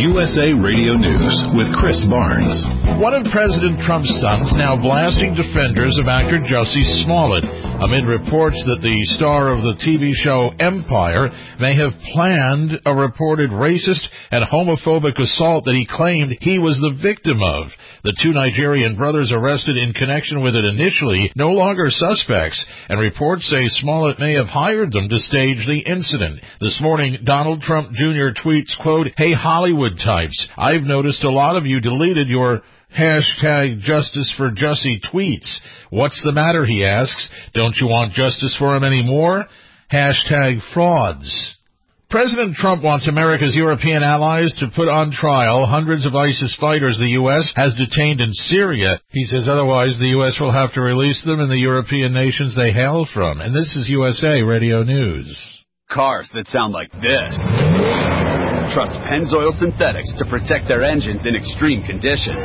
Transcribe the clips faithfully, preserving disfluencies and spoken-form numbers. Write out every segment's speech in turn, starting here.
U S A Radio News with Chris Barnes. One of President Trump's sons now blasting defenders of actor Jussie Smollett amid reports that the star of the T V show Empire may have planned a reported racist and homophobic assault that he claimed he was the victim of. The two Nigerian brothers arrested in connection with it initially no longer suspects, and reports say Smollett may have hired them to stage the incident. This morning, Donald Trump Junior tweets, quote, "Hey Hollywood types, I've noticed a lot of you deleted your hashtag Justice for Jussie tweets. What's the matter, he asks. Don't you want justice for him anymore? Hashtag frauds." President Trump wants America's European allies to put on trial hundreds of ISIS fighters the U S has detained in Syria. He says otherwise the U S will have to release them in the European nations they hail from. And this is U S A Radio News. Cars that sound like this trust Pennzoil Synthetics to protect their engines in extreme conditions.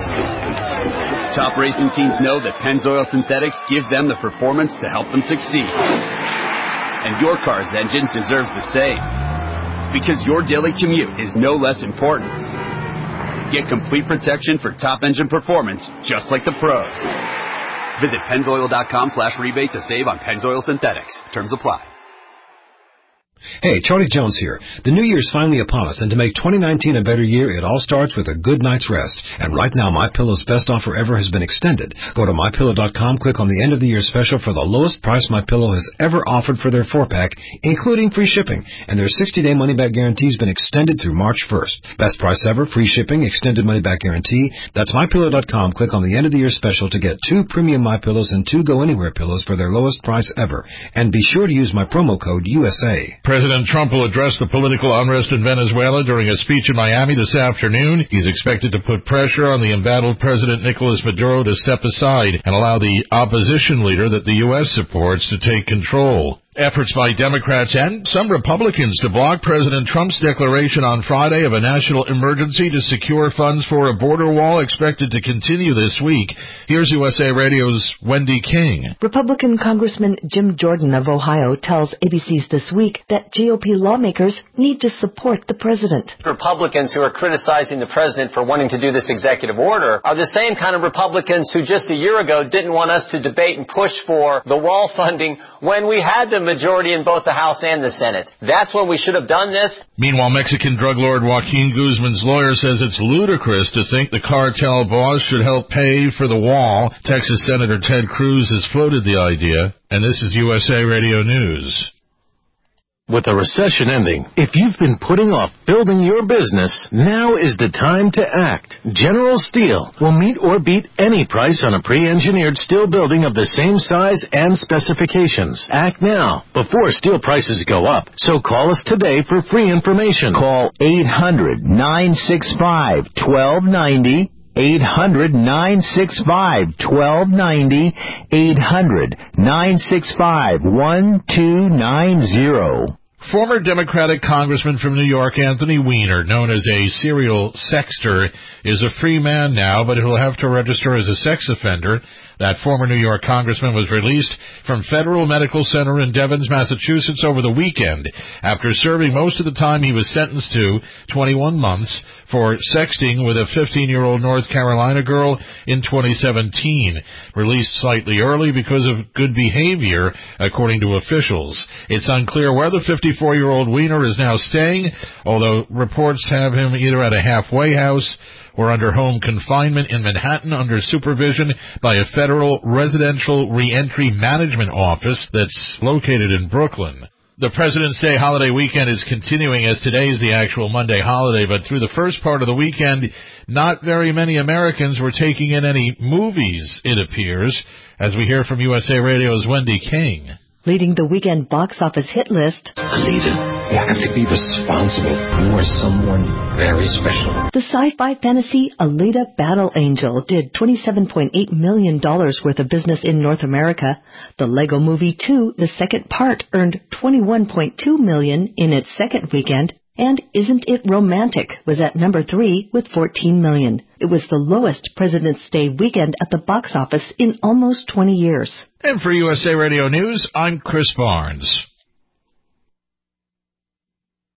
Top racing teams know that Pennzoil Synthetics give them the performance to help them succeed. And your car's engine deserves the same. Because your daily commute is no less important. Get complete protection for top engine performance, just like the pros. Visit Pennzoil.com slash rebate to save on Pennzoil Synthetics. Terms apply. Hey, Charlie Jones here. The new year's finally upon us, and to make twenty nineteen a better year, it all starts with a good night's rest. And right now, MyPillow's best offer ever has been extended. Go to My Pillow dot com, click on the end of the year special for the lowest price MyPillow has ever offered for their four-pack, including free shipping. And their sixty-day money-back guarantee has been extended through March first. Best price ever, free shipping, extended money-back guarantee. That's My Pillow dot com. Click on the end of the year special to get two premium MyPillows and two Go-Anywhere pillows for their lowest price ever. And be sure to use my promo code U S A. President Trump will address the political unrest in Venezuela during a speech in Miami this afternoon. He's expected to put pressure on the embattled President Nicolas Maduro to step aside and allow the opposition leader that the U S supports to take control. Efforts by Democrats and some Republicans to block President Trump's declaration on Friday of a national emergency to secure funds for a border wall expected to continue this week. Here's U S A Radio's Wendy King. Republican Congressman Jim Jordan of Ohio tells A B C's This Week that G O P lawmakers need to support the president. Republicans who are criticizing the president for wanting to do this executive order are the same kind of Republicans who just a year ago didn't want us to debate and push for the wall funding when we had the majority in both the House and the Senate. That's when we should have done this. Meanwhile, Mexican drug lord Joaquin Guzman's lawyer says it's ludicrous to think the cartel boss should help pay for the wall. Texas Senator Ted Cruz has floated the idea, and this is U S A Radio News. With the recession ending, if you've been putting off building your business, now is the time to act. General Steel will meet or beat any price on a pre-engineered steel building of the same size and specifications. Act now, before steel prices go up. So call us today for free information. Call eight hundred, nine six five, one two nine zero. eight hundred, nine six five, one two nine zero. eight hundred, nine six five, one two nine zero. Former Democratic Congressman from New York, Anthony Weiner, known as a serial sexter, is a free man now, but he'll have to register as a sex offender. That former New York congressman was released from Federal Medical Center in Devens, Massachusetts over the weekend after serving most of the time he was sentenced to, twenty-one months, for sexting with a fifteen-year-old North Carolina girl in twenty seventeen. Released slightly early because of good behavior, according to officials. It's unclear where the fifty-four-year-old Weiner is now staying, although reports have him either at a halfway house or under home confinement in Manhattan under supervision by a federal residential reentry management office that's located in Brooklyn. The President's Day holiday weekend is continuing as today is the actual Monday holiday, but through the first part of the weekend, not very many Americans were taking in any movies, it appears, as we hear from U S A Radio's Wendy King. Leading the weekend box office hit list, Alita, you have to be responsible. You are someone very special. The sci-fi fantasy Alita Battle Angel did twenty-seven point eight million dollars worth of business in North America. The Lego Movie two, the second part, earned twenty-one point two million dollars in its second weekend. And Isn't It Romantic was at number three with fourteen million dollars. It was the lowest President's Day weekend at the box office in almost twenty years. And for U S A Radio News, I'm Chris Barnes.